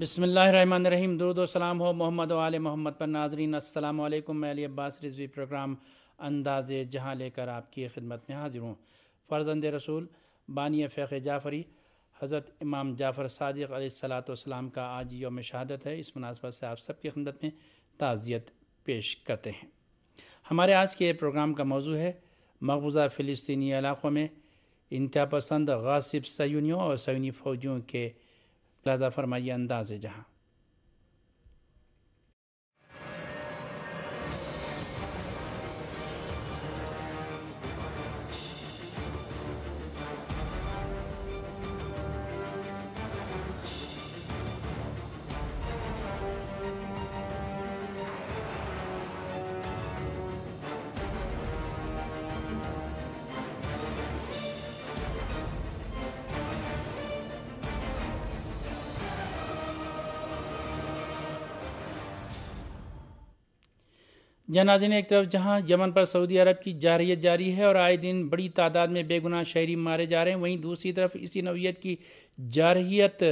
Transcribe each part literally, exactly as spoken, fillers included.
بسم اللہ الرحمن الرحیم۔ درود و سلام ہو محمد و آل محمد پر۔ ناظرین السلام علیکم۔ میں علی عباس رضوی پروگرام انداز جہاں لے کر آپ کی خدمت میں حاضر ہوں۔ فرزند رسول بانی فیض جعفری حضرت امام جعفر صادق علیہ الصلاۃ والسلام کا آج یوم شہادت ہے۔ اس مناسبت سے آپ سب کی خدمت میں تعزیت پیش کرتے ہیں۔ ہمارے آج کے پروگرام کا موضوع ہے مقبوضہ فلسطینی علاقوں میں انتہا پسند غاصب صہیونیوں اور صہیونی فوجیوں کے لہذا فرمائیے انداز جہاں۔ ناظرین، ایک طرف جہاں یمن پر سعودی عرب کی جارحیت جاری ہے اور آئے دن بڑی تعداد میں بے گناہ شہری مارے جا رہے ہیں، وہیں دوسری طرف اسی نوعیت کی جارحیت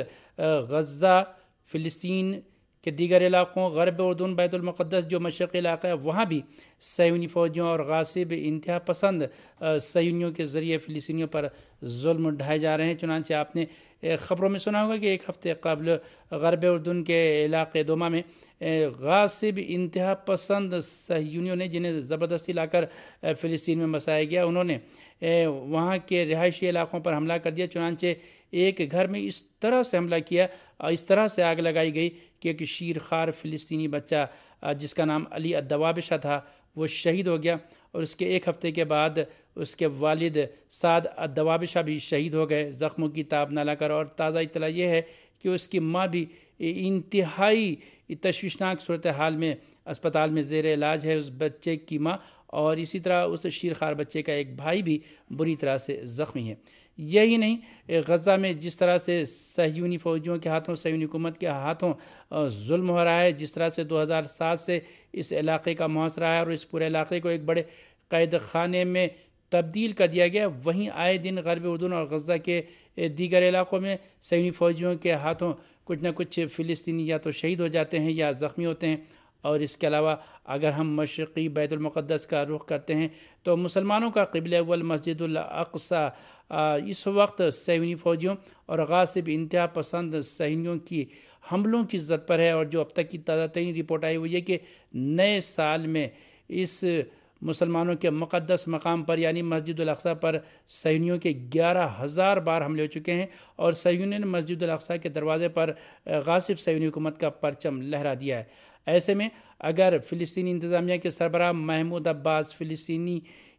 غزہ، فلسطین کے دیگر علاقوں، غرب اردن، بیت المقدس جو مشرقی علاقہ ہے، وہاں بھی صہیونی فوجیوں اور غاصب انتہا پسند صہیونیوں کے ذریعے فلسطینیوں پر ظلم ڈھائے جا رہے ہیں۔ چنانچہ آپ نے خبروں میں سنا ہوگا کہ ایک ہفتے قبل غرب اردن کے علاقے دوما میں غاصب انتہا پسند صہیونیوں نے، جنہیں زبردستی لا کر فلسطین میں بسایا گیا، انہوں نے وہاں کے رہائشی علاقوں پر حملہ کر دیا۔ چنانچہ ایک گھر میں اس طرح سے حملہ کیا اور اس طرح سے آگ لگائی گئی کہ ایک شیر خوار فلسطینی بچہ جس کا نام علی الدوابشہ تھا وہ شہید ہو گیا، اور اس کے ایک ہفتے کے بعد اس کے والد سعد الدوابشہ بھی شہید ہو گئے زخموں کی تاب نہ لا کر۔ اور تازہ اطلاع یہ ہے کہ اس کی ماں بھی انتہائی تشویشناک صورتحال میں اسپتال میں زیر علاج ہے، اس بچے کی ماں، اور اسی طرح اس شیرخوار بچے کا ایک بھائی بھی بری طرح سے زخمی ہے۔ یہی نہیں، غزہ میں جس طرح سے صہیونی فوجیوں کے ہاتھوں، صہیونی حکومت کے ہاتھوں ظلم ہو رہا ہے، جس طرح سے دو ہزار سات سے اس علاقے کا محاصرہ ہے اور اس پورے علاقے کو ایک بڑے قید خانے میں تبدیل کر دیا گیا، وہیں آئے دن غرب اردن اور غزہ کے دیگر علاقوں میں صہیونی فوجیوں کے ہاتھوں کچھ نہ کچھ فلسطینی یا تو شہید ہو جاتے ہیں یا زخمی ہوتے ہیں۔ اور اس کے علاوہ اگر ہم مشرقی بیت المقدس کا رخ کرتے ہیں تو مسلمانوں کا قبلہ اول مسجد الاقصی اس وقت صہیونی فوجیوں اور غاصب انتہا پسند صہیونیوں کی حملوں کی زد پر ہے، اور جو اب تک کی تازہ ترین رپورٹ آئی ہوئی ہے کہ نئے سال میں اس مسلمانوں کے مقدس مقام پر یعنی مسجد الاقصی پر صہیونیوں کے گیارہ ہزار بار حملے ہو چکے ہیں، اور صہیونیوں نے مسجد الاقصی کے دروازے پر غاصب صہیونی حکومت کا پرچم لہرا دیا ہے۔ ایسے میں اگر فلسطینی انتظامیہ کے سربراہ محمود عباس فلسطینی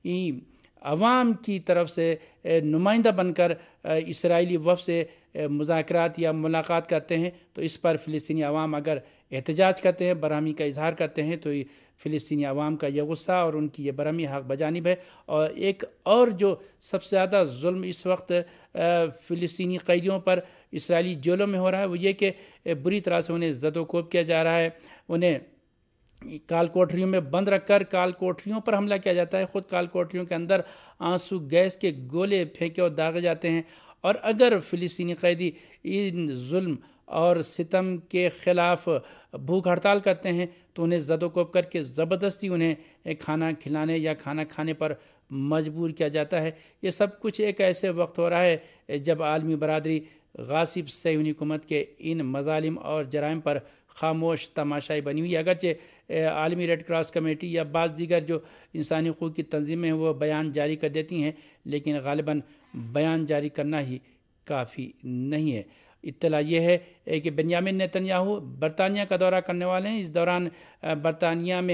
عوام کی طرف سے نمائندہ بن کر اسرائیلی وفد سے مذاکرات یا ملاقات کرتے ہیں، تو اس پر فلسطینی عوام اگر احتجاج کرتے ہیں، برہمی کا اظہار کرتے ہیں، تو فلسطینی عوام کا یہ غصہ اور ان کی یہ برہمی حق بجانب ہے۔ اور ایک اور جو سب سے زیادہ ظلم اس وقت فلسطینی قیدیوں پر اسرائیلی جیلوں میں ہو رہا ہے، وہ یہ کہ بری طرح سے انہیں زد و کوب کیا جا رہا ہے، انہیں کال کوٹریوں میں بند رکھ کر کال کوٹریوں پر حملہ کیا جاتا ہے، خود کال کوٹریوں کے اندر آنسو گیس کے گولے پھینکے اور داغے جاتے ہیں۔ اور اگر فلسطینی قیدی ان ظلم اور ستم کے خلاف بھوک ہڑتال کرتے ہیں تو انہیں زد و کوب کر کے زبردستی انہیں کھانا کھلانے یا کھانا کھانے پر مجبور کیا جاتا ہے۔ یہ سب کچھ ایک ایسے وقت ہو رہا ہے جب عالمی برادری غاصب صہیونی حکومت کے ان مظالم اور جرائم پر خاموش تماشائی بنی ہوئی ہے۔ اگرچہ عالمی ریڈ کراس کمیٹی یا بعض دیگر جو انسانی حقوق کی تنظیمیں ہیں وہ بیان جاری کر دیتی ہیں، لیکن غالباً بیان جاری کرنا ہی کافی نہیں ہے۔ اطلاع یہ ہے کہ بنیامین نیتن یاہو برطانیہ کا دورہ کرنے والے ہیں۔ اس دوران برطانیہ میں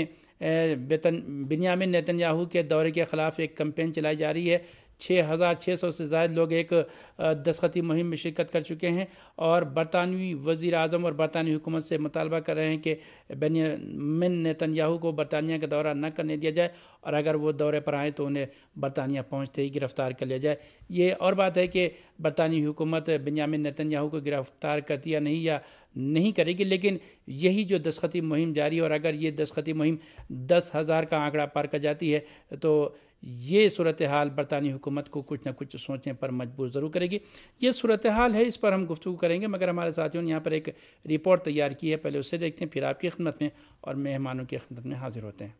بنیامین نیتن یاہو کے دورے کے خلاف ایک کمپین چلائی جا رہی ہے۔ چھ ہزار چھ سو سے زائد لوگ ایک دستخطی مہم میں شرکت کر چکے ہیں اور برطانوی وزیر اعظم اور برطانوی حکومت سے مطالبہ کر رہے ہیں کہ بنیامین نیتن یاہو کو برطانیہ کا دورہ نہ کرنے دیا جائے، اور اگر وہ دورے پر آئیں تو انہیں برطانیہ پہنچتے ہی گرفتار کر لیا جائے۔ یہ اور بات ہے کہ برطانوی حکومت بنیامین نیتن یاہو کو گرفتار کرتی یا نہیں یا نہیں کرے گی، لیکن یہی جو دستخطی مہم جاری ہے، اور اگر یہ دستخطی مہم دس ہزار کا آنکڑا پار کر جاتی ہے تو یہ صورتحال برطانوی حکومت کو کچھ نہ کچھ سوچنے پر مجبور ضرور کرے گی. یہ صورتحال ہے، اس پر ہم گفتگو کریں گے، مگر ہمارے ساتھیوں نے یہاں پر ایک رپورٹ تیار کی ہے، پہلے اسے دیکھتے ہیں، پھر آپ کی خدمت میں اور مہمانوں کی خدمت میں حاضر ہوتے ہیں.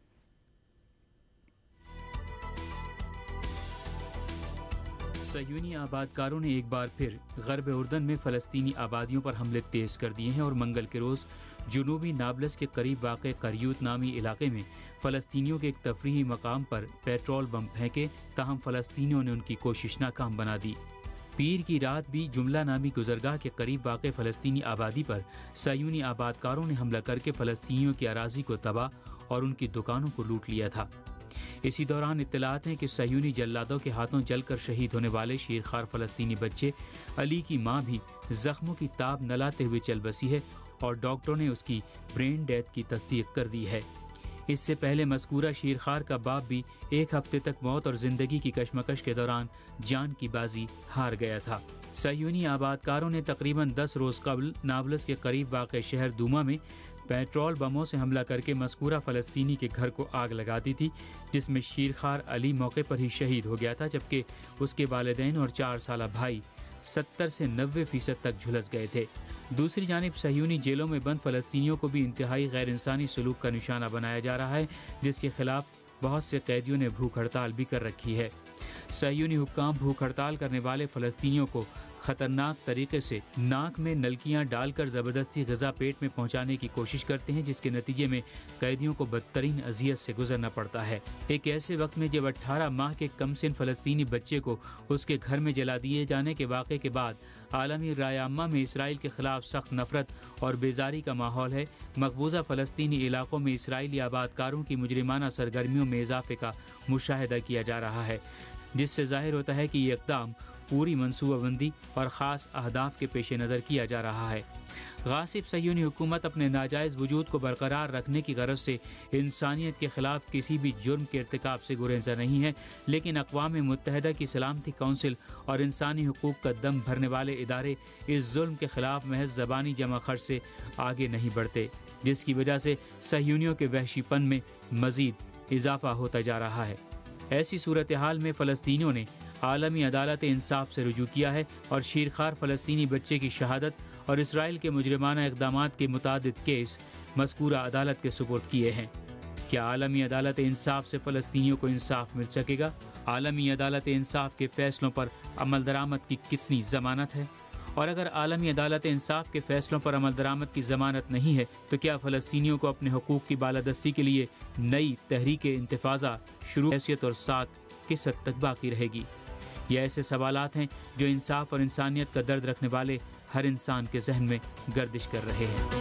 صہیونی آباد کاروں نے ایک بار پھر غرب اردن میں فلسطینی آبادیوں پر حملے تیز کر دیے ہیں اور منگل کے روز جنوبی نابلس کے قریب واقع قریوت نامی علاقے میں فلسطینیوں کے ایک تفریحی مقام پر پیٹرول بم پھینکے، تاہم فلسطینیوں نے ان کی کوشش ناکام بنا دی. پیر کی رات بھی جملہ نامی گزرگاہ کے قریب واقع فلسطینی آبادی پر صہیونی آباد کاروں نے حملہ کر کے فلسطینیوں کی اراضی کو تباہ اور ان کی دکانوں کو لوٹ لیا تھا. اسی دوران اطلاعات ہیں کہ صہیونی جلادوں کے ہاتھوں جل کر شہید ہونے والے شیرخوار فلسطینی بچے علی کی ماں بھی زخموں کی تاب نہ لاتے ہوئے چل بسی ہے اور ڈاکٹروں نے اس کی برین ڈیتھ کی تصدیق کر دی ہے. اس سے پہلے مذکورہ شیرخوار کا باپ بھی ایک ہفتے تک موت اور زندگی کی کشمکش کے دوران جان کی بازی ہار گیا تھا. صہیونی آباد کاروں نے تقریباً دس روز قبل نابلس کے قریب واقع شہر دوما میں پیٹرول بموں سے حملہ کر کے مذکورہ فلسطینی کے گھر کو آگ لگا دی تھی، جس میں شیرخوار علی موقع پر ہی شہید ہو گیا تھا، جبکہ اس کے والدین اور چار سالہ بھائی ستر سے نوے فیصد تک جھلس گئے تھے. دوسری جانب صہیونی جیلوں میں بند فلسطینیوں کو بھی انتہائی غیر انسانی سلوک کا نشانہ بنایا جا رہا ہے، جس کے خلاف بہت سے قیدیوں نے بھوک ہڑتال بھی کر رکھی ہے. صہیونی حکام بھوک ہڑتال کرنے والے فلسطینیوں کو خطرناک طریقے سے ناک میں نلکیاں ڈال کر زبردستی غذا پیٹ میں پہنچانے کی کوشش کرتے ہیں، جس کے نتیجے میں قیدیوں کو بدترین اذیت سے گزرنا پڑتا ہے. ایک ایسے وقت میں جب اٹھارہ ماہ کے کم سن فلسطینی بچے کو اس کے گھر میں جلا دیے جانے کے واقعے کے بعد عالمی رائے عامہ میں اسرائیل کے خلاف سخت نفرت اور بیزاری کا ماحول ہے، مقبوضہ فلسطینی علاقوں میں اسرائیلی آباد کاروں کی مجرمانہ سرگرمیوں میں اضافے کا مشاہدہ کیا جا رہا ہے، جس سے ظاہر ہوتا ہے کہ یہ اقدام پوری منصوبہ بندی اور خاص اہداف کے پیش نظر کیا جا رہا ہے. غاصب صہیونی حکومت اپنے ناجائز وجود کو برقرار رکھنے کی غرض سے انسانیت کے خلاف کسی بھی جرم کے ارتکاب سے گریزاں نہیں ہے، لیکن اقوام متحدہ کی سلامتی کونسل اور انسانی حقوق کا دم بھرنے والے ادارے اس ظلم کے خلاف محض زبانی جمع خرچ سے آگے نہیں بڑھتے، جس کی وجہ سے صہیونیوں کے وحشی پن میں مزید اضافہ ہوتا جا رہا ہے. ایسی صورتحال میں فلسطینیوں نے عالمی عدالت انصاف سے رجوع کیا ہے اور شیرخوار فلسطینی بچے کی شہادت اور اسرائیل کے مجرمانہ اقدامات کے متعدد کیس مذکورہ عدالت کے سپرد کیے ہیں. کیا عالمی عدالت انصاف سے فلسطینیوں کو انصاف مل سکے گا؟ عالمی عدالت انصاف کے فیصلوں پر عمل درآمد کی کتنی ضمانت ہے؟ اور اگر عالمی عدالت انصاف کے فیصلوں پر عمل درآمد کی ضمانت نہیں ہے تو کیا فلسطینیوں کو اپنے حقوق کی بالادستی کے لیے نئی تحریک انتفاضہ شروع حیثیت اور ساتھ کس حد تک باقی رہے گی؟ یہ ایسے سوالات ہیں جو انصاف اور انسانیت کا درد رکھنے والے ہر انسان کے ذہن میں گردش کر رہے ہیں.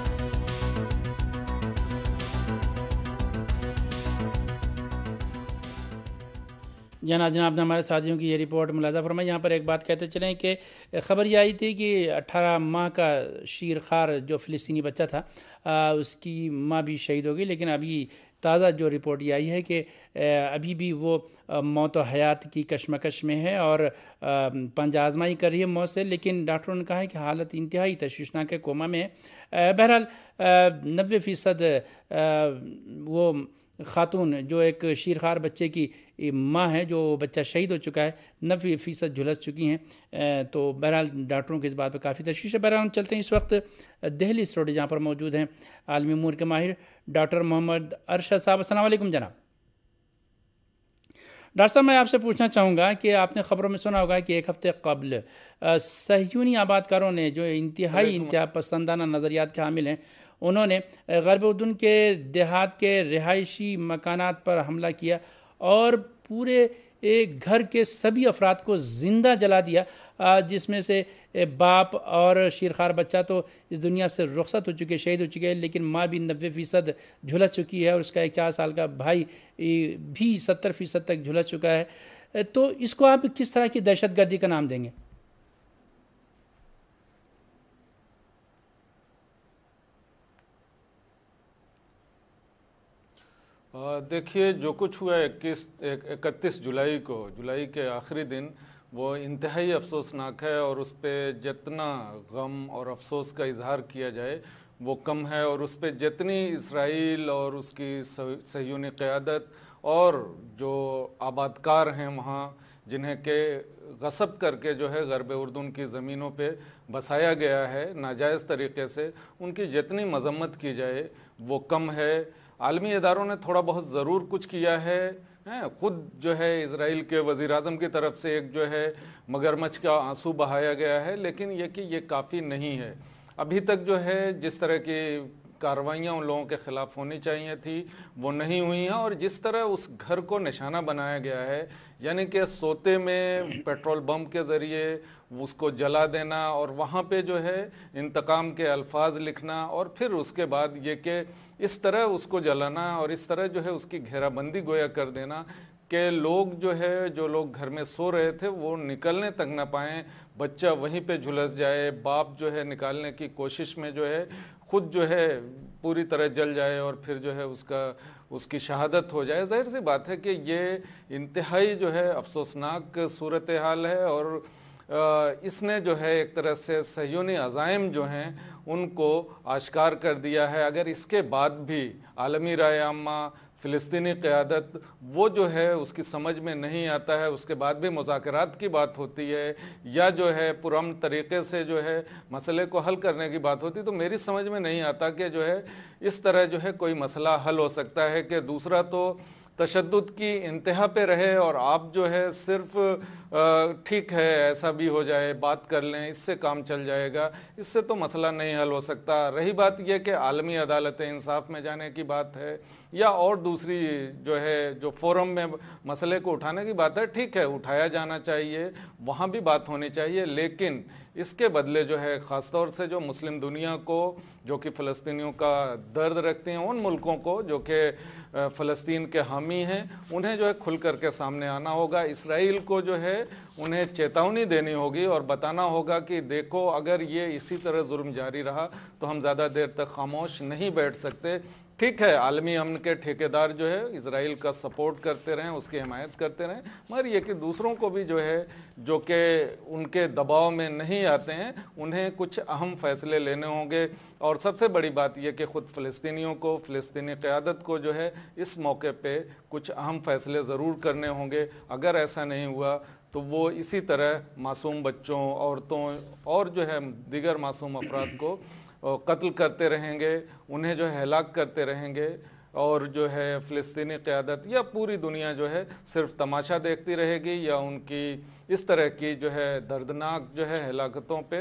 جناب جناب نے ہمارے ساتھیوں کی یہ رپورٹ ملاحظہ فرمائی. یہاں پر ایک بات کہتے چلیں کہ خبر یہ آئی تھی کہ اٹھارہ ماہ کا شیرخوار جو فلسطینی بچہ تھا اس کی ماں بھی شہید ہو گئی، لیکن ابھی تازہ جو رپورٹ یہ آئی ہے کہ ابھی بھی وہ موت و حیات کی کشمکش میں ہے اور پنج آزمائی کر رہی ہے موت سے، لیکن ڈاکٹروں نے کہا ہے کہ حالت انتہائی تشویشناک ہے، کوما میں ہے. بہرحال نوے فیصد وہ خاتون جو ایک شیرخوار بچے کی ماں ہے، جو بچہ شہید ہو چکا ہے، نوے فیصد جھلس چکی ہیں. تو بہرحال ڈاکٹروں کی اس بات پہ کافی تشویش ہے. بہرحال ہم چلتے ہیں اس وقت دہلی اسٹوڈیو جہاں پر موجود ہیں عالمی امور کے ماہر ڈاکٹر محمد ارشد صاحب. السلام علیکم جناب. ڈاکٹر صاحب میں آپ سے پوچھنا چاہوں گا کہ آپ نے خبروں میں سنا ہوگا کہ ایک ہفتے قبل صہیونی آباد کاروں نے جو انتہائی انتہا پسندانہ نظریات کے حامل ہیں، انہوں نے غرب اردن کے دیہات کے رہائشی مکانات پر حملہ کیا اور پورے ایک گھر کے سبھی افراد کو زندہ جلا دیا، جس میں سے باپ اور شیرخوار بچہ تو اس دنیا سے رخصت ہو چکے، شہید ہو چکے ہیں، لیکن ماں بھی نوے فیصد جھلس چکی ہے اور اس کا ایک چار سال کا بھائی بھی ستر فیصد تک جھلس چکا ہے. تو اس کو آپ کس طرح کی دہشت گردی کا نام دیں گے؟ دیکھیے جو کچھ ہوا اکیس اکتیس جولائی کو، جولائی کے آخری دن، وہ انتہائی افسوسناک ہے اور اس پہ جتنا غم اور افسوس کا اظہار کیا جائے وہ کم ہے، اور اس پہ جتنی اسرائیل اور اس کی صہیونی قیادت اور جو آباد کار ہیں وہاں جنہیں کہ غصب کر کے جو ہے غرب اردن کی زمینوں پہ بسایا گیا ہے ناجائز طریقے سے، ان کی جتنی مذمت کی جائے وہ کم ہے۔ عالمی اداروں نے تھوڑا بہت ضرور کچھ کیا ہے، خود جو ہے اسرائیل کے وزیر اعظم کی طرف سے ایک جو ہے مگرمچھ کا آنسو بہایا گیا ہے، لیکن یہ کہ یہ کافی نہیں ہے۔ ابھی تک جو ہے جس طرح کی کارروائیاں ان لوگوں کے خلاف ہونی چاہیے تھی وہ نہیں ہوئی ہیں، اور جس طرح اس گھر کو نشانہ بنایا گیا ہے، یعنی کہ سوتے میں پیٹرول بم کے ذریعے اس کو جلا دینا اور وہاں پہ جو ہے انتقام کے الفاظ لکھنا، اور پھر اس کے بعد یہ کہ اس طرح اس کو جلانا اور اس طرح جو ہے اس کی گھیرا بندی گویا کر دینا کہ لوگ جو ہے جو لوگ گھر میں سو رہے تھے وہ نکلنے تک نہ پائیں، بچہ وہیں پہ جھلس جائے، باپ جو ہے نکالنے کی کوشش میں جو ہے خود جو ہے پوری طرح جل جائے اور پھر جو ہے اس کا اس کی شہادت ہو جائے۔ ظاہر سی بات ہے کہ یہ انتہائی جو ہے افسوسناک صورتحال ہے، اور اس نے جو ہے ایک طرح سے صہیونی عزائم جو ہیں ان کو آشکار کر دیا ہے۔ اگر اس کے بعد بھی عالمی رائے عامہ، فلسطینی قیادت وہ جو ہے اس کی سمجھ میں نہیں آتا ہے، اس کے بعد بھی مذاکرات کی بات ہوتی ہے یا جو ہے پرامن طریقے سے جو ہے مسئلے کو حل کرنے کی بات ہوتی ہے، تو میری سمجھ میں نہیں آتا کہ جو ہے اس طرح جو ہے کوئی مسئلہ حل ہو سکتا ہے کہ دوسرا تو تشدد کی انتہا پہ رہے اور آپ جو ہے صرف ٹھیک ہے ایسا بھی ہو جائے بات کر لیں اس سے کام چل جائے گا، اس سے تو مسئلہ نہیں حل ہو سکتا۔ رہی بات یہ کہ عالمی عدالت انصاف میں جانے کی بات ہے یا اور دوسری جو ہے جو فورم میں مسئلے کو اٹھانے کی بات ہے، ٹھیک ہے اٹھایا جانا چاہیے، وہاں بھی بات ہونی چاہیے، لیکن اس کے بدلے جو ہے خاص طور سے جو مسلم دنیا کو جو کہ فلسطینیوں کا درد رکھتے ہیں، ان ملکوں کو جو کہ فلسطین کے حامی ہیں، انہیں جو ہے کھل کر کے سامنے آنا ہوگا۔ اسرائیل کو جو ہے انہیں چیتونی دینی ہوگی اور بتانا ہوگا کہ دیکھو اگر یہ اسی طرح ظلم جاری رہا تو ہم زیادہ دیر تک خاموش نہیں بیٹھ سکتے۔ ٹھیک ہے عالمی امن کے ٹھیکیدار جو ہے اسرائیل کا سپورٹ کرتے رہیں، اس کی حمایت کرتے رہیں، مگر یہ کہ دوسروں کو بھی جو ہے جو کہ ان کے دباؤ میں نہیں آتے ہیں انہیں کچھ اہم فیصلے لینے ہوں گے، اور سب سے بڑی بات یہ کہ خود فلسطینیوں کو، فلسطینی قیادت کو جو ہے اس موقع پہ کچھ اہم فیصلے ضرور کرنے ہوں گے۔ اگر ایسا نہیں ہوا تو وہ اسی طرح معصوم بچوں، عورتوں اور جو ہے دیگر معصوم افراد کو قتل کرتے رہیں گے، انہیں جو ہے ہلاک کرتے رہیں گے، اور جو ہے فلسطینی قیادت یا پوری دنیا جو ہے صرف تماشا دیکھتی رہے گی یا ان کی اس طرح کی جو ہے دردناک جو ہے ہلاکتوں پہ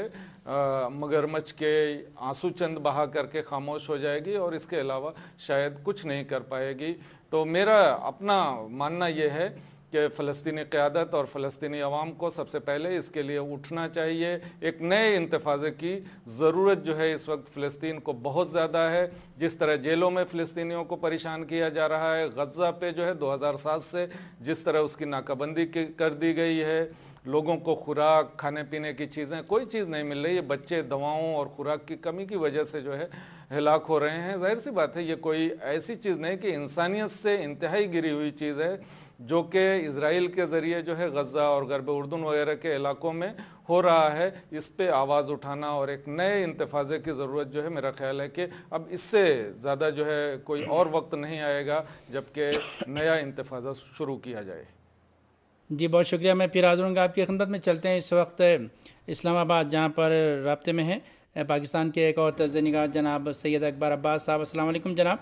مگرمچھ کے آنسو چند بہا کر کے خاموش ہو جائے گی اور اس کے علاوہ شاید کچھ نہیں کر پائے گی۔ تو میرا اپنا ماننا یہ ہے کہ فلسطینی قیادت اور فلسطینی عوام کو سب سے پہلے اس کے لیے اٹھنا چاہیے۔ ایک نئے انتفاضے کی ضرورت جو ہے اس وقت فلسطین کو بہت زیادہ ہے۔ جس طرح جیلوں میں فلسطینیوں کو پریشان کیا جا رہا ہے، غزہ پہ جو ہے دو ہزار سات سے جس طرح اس کی ناکہ بندی کر دی گئی ہے، لوگوں کو خوراک، کھانے پینے کی چیزیں کوئی چیز نہیں مل رہی ہے، بچے دواؤں اور خوراک کی کمی کی وجہ سے جو ہے ہلاک ہو رہے ہیں۔ ظاہر سی بات ہے یہ کوئی ایسی چیز نہیں کہ انسانیت سے انتہائی گری ہوئی چیز ہے جو کہ اسرائیل کے ذریعے جو ہے غزہ اور غرب اردن وغیرہ کے علاقوں میں ہو رہا ہے۔ اس پہ آواز اٹھانا اور ایک نئے انتفاضے کی ضرورت جو ہے میرا خیال ہے کہ اب اس سے زیادہ جو ہے کوئی اور وقت نہیں آئے گا جبکہ نیا انتفاضہ شروع کیا جائے۔ جی بہت شکریہ، میں پھر حاضر ہوں گا آپ کی خدمت میں۔ چلتے ہیں اس وقت اسلام آباد جہاں پر رابطے میں ہیں پاکستان کے ایک اور تجزیہ نگار جناب سید اکبر عباس صاحب۔ السلام علیکم جناب۔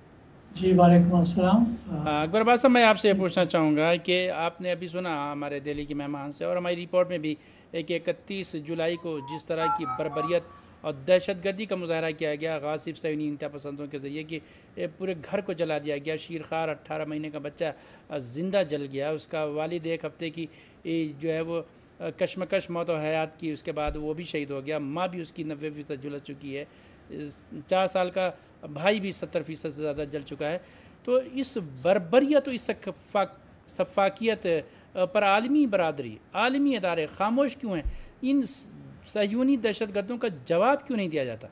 جی وعلیکم السلام۔ اکبر عباس صاحب میں آپ سے پوچھنا چاہوں گا کہ آپ نے ابھی سنا ہمارے دہلی کے مہمان سے اور ہماری رپورٹ میں بھی ایک اکتیس جولائی کو جس طرح کی بربریت اور دہشت گردی کا مظاہرہ کیا گیا غاصب صہیونی انتہا پسندوں کے ذریعے کہ پورے گھر کو جلا دیا گیا، شیرخوار اٹھارہ مہینے کا بچہ زندہ جل گیا، اس کا والد ایک ہفتے کی جو ہے وہ کشمکش موت و حیات کی، اس کے بعد وہ بھی شہید ہو گیا، ماں بھی اس کی نوے فیصد جل چکی ہے، چار سال کا بھائی بھی ستر فیصد سے زیادہ جل چکا ہے۔ تو اس بربریت و اس سفاکیت پر عالمی برادری، عالمی ادارے خاموش کیوں ہیں؟ ان صہیونی دہشت گردوں کا جواب کیوں نہیں دیا جاتا؟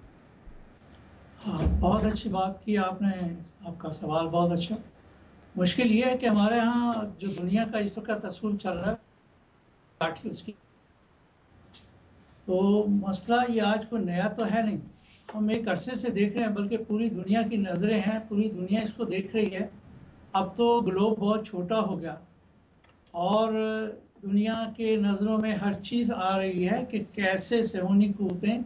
ہاں بہت اچھی بات کی آپ نے، آپ کا سوال بہت اچھا۔ مشکل یہ ہے کہ ہمارے ہاں جو دنیا کا اس وقت اصول چل رہا ہے اس کی، تو مسئلہ یہ آج کو نیا تو ہے نہیں، ہم ایک عرصے سے دیکھ رہے ہیں، بلکہ پوری دنیا کی نظریں ہیں، پوری دنیا اس کو دیکھ رہی ہے۔ اب تو گلوب بہت چھوٹا ہو گیا اور دنیا کے نظروں میں ہر چیز آ رہی ہے کہ کیسے صہیونی قوتیں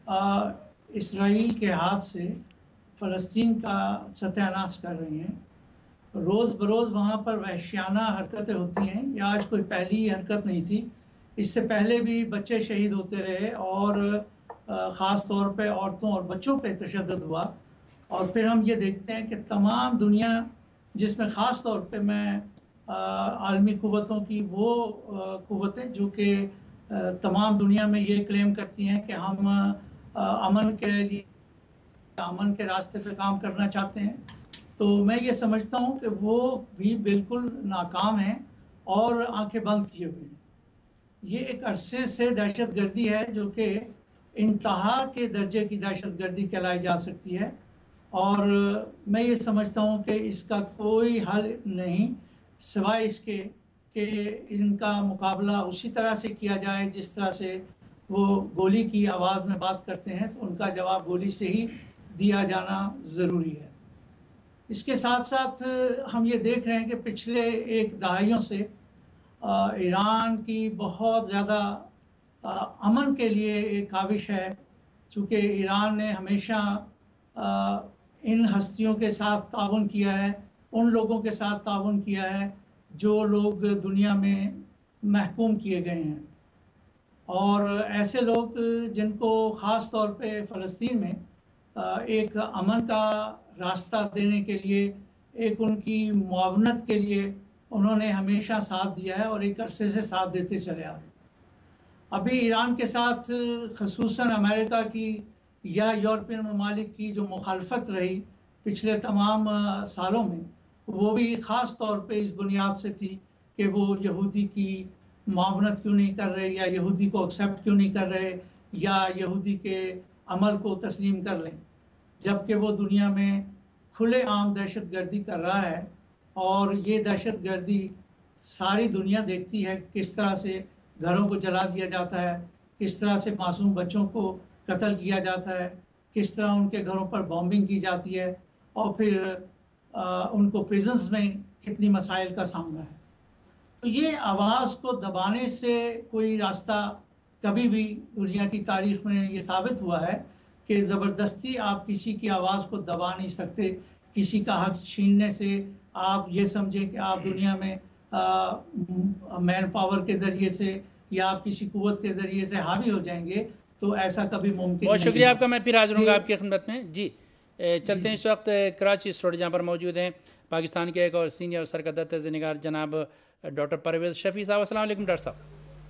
اسرائیل کے ہاتھ سے فلسطین کا ستیہ ناش کر رہی ہیں. روز بروز وہاں پر وحشیانہ حرکتیں ہوتی ہیں. یہ آج کوئی پہلی حرکت نہیں تھی، اس سے پہلے بھی بچے شہید ہوتے رہے اور خاص طور پہ عورتوں اور بچوں پہ تشدد ہوا. اور پھر ہم یہ دیکھتے ہیں کہ تمام دنیا، جس میں خاص طور پہ میں عالمی قوتوں کی وہ قوتیں جو کہ تمام دنیا میں یہ کلیم کرتی ہیں کہ ہم امن کے لیے امن کے راستے پہ کام کرنا چاہتے ہیں، تو میں یہ سمجھتا ہوں کہ وہ بھی بالکل ناکام ہیں اور آنکھیں بند کیے ہوئے ہیں. یہ ایک عرصے سے دہشت گردی ہے جو کہ انتہا کے درجے کی دہشت گردی کہلائی جا سکتی ہے، اور میں یہ سمجھتا ہوں کہ اس کا کوئی حل نہیں سوائے اس کے کہ ان کا مقابلہ اسی طرح سے کیا جائے جس طرح سے وہ گولی کی آواز میں بات کرتے ہیں، تو ان کا جواب گولی سے ہی دیا جانا ضروری ہے. اس کے ساتھ ساتھ ہم یہ دیکھ رہے ہیں کہ پچھلے ایک دہائیوں سے ایران کی بہت زیادہ امن کے لیے ایک کاوش ہے، چونکہ ایران نے ہمیشہ ان ہستیوں کے ساتھ تعاون کیا ہے، ان لوگوں کے ساتھ تعاون کیا ہے جو لوگ دنیا میں محکوم کیے گئے ہیں، اور ایسے لوگ جن کو خاص طور پہ فلسطین میں ایک امن کا راستہ دینے کے لیے، ایک ان کی معاونت کے لیے انہوں نے ہمیشہ ساتھ دیا ہے اور ایک عرصے سے ساتھ دیتے چلے آ رہے ہیں. ابھی ایران کے ساتھ خصوصاً امریکہ کی یا یورپین ممالک کی جو مخالفت رہی پچھلے تمام سالوں میں، وہ بھی خاص طور پہ اس بنیاد سے تھی کہ وہ یہودی کی معاونت کیوں نہیں کر رہے، یا یہودی کو ایکسیپٹ کیوں نہیں کر رہے، یا یہودی کے عمل کو تسلیم کر لیں، جبکہ وہ دنیا میں کھلے عام دہشت گردی کر رہا ہے. اور یہ دہشت گردی ساری دنیا دیکھتی ہے کہ کس طرح سے گھروں کو جلا دیا جاتا ہے، کس طرح سے معصوم بچوں کو قتل کیا جاتا ہے، کس طرح ان کے گھروں پر بامبنگ کی جاتی ہے، اور پھر ان کو پریزنز میں کتنی مسائل کا سامنا ہے. تو یہ آواز کو دبانے سے کوئی راستہ کبھی بھی دنیا کی تاریخ میں یہ ثابت ہوا ہے کہ زبردستی آپ کسی کی آواز کو دبا نہیں سکتے. کسی کا حق چھیننے سے آپ یہ سمجھیں کہ آپ دنیا میں مین پاور کے ذریعے سے یا آپ کسی قوت کے ذریعے سے حاوی ہو جائیں گے، تو ایسا کبھی ممکن نہیں. بہت شکریہ آپ کا. میں پھر حاضر ہوں گا آپ کی خدمت میں. جی چلتے ہیں اس وقت کراچی اسٹوڈیو جہاں پر موجود ہیں پاکستان کے ایک اور سینئر اور سرکردہ تجزیہ نگار جناب ڈاکٹر پرویز شفیع صاحب. السلام علیکم ڈاکٹر صاحب.